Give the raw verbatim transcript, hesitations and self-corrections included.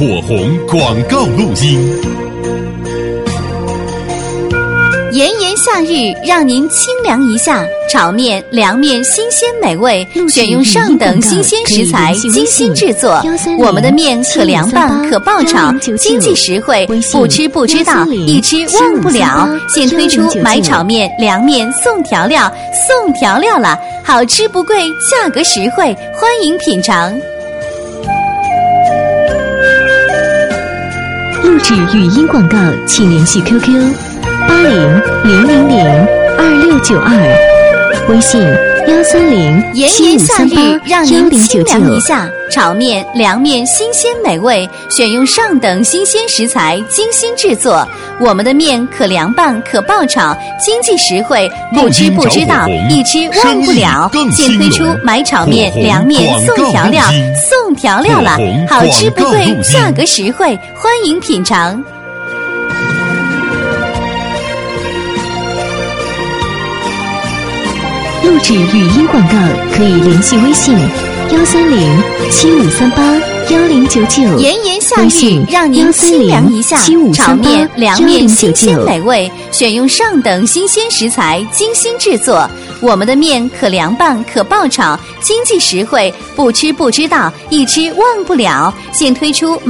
火红广告录音。 炎炎夏日，让您清凉一下。炒面、凉面新鲜美味，选用上等新鲜食材，精心制作。我们的面可凉拌，可爆炒，经济实惠，不吃不知道，一吃忘不了。现推出买炒面、凉面送调料，送调料了，好吃不贵，价格实惠，欢迎品尝。 录制语音广告，请联系 Q Q 八零零零零二六九二，微信幺三零七五三八幺零九九。 一下炒面、凉面新鲜美味，选用上等新鲜食材，精心制作。我们的面可凉拌，可爆炒，经济实惠，不吃不知道，一吃忘不了。现推出买炒面、凉面送调料，送调料了，好吃不贵，价格实惠，欢迎品尝。 录制语音广告可以联系微信幺三零七五三八幺零九九。 炎炎夏日，让您清凉一下。炒面、凉面新鲜美味，选用上等新鲜食材，精心制作。我们的面可凉拌，可爆炒，经济实惠，不吃不知道，一吃忘不了。现推出买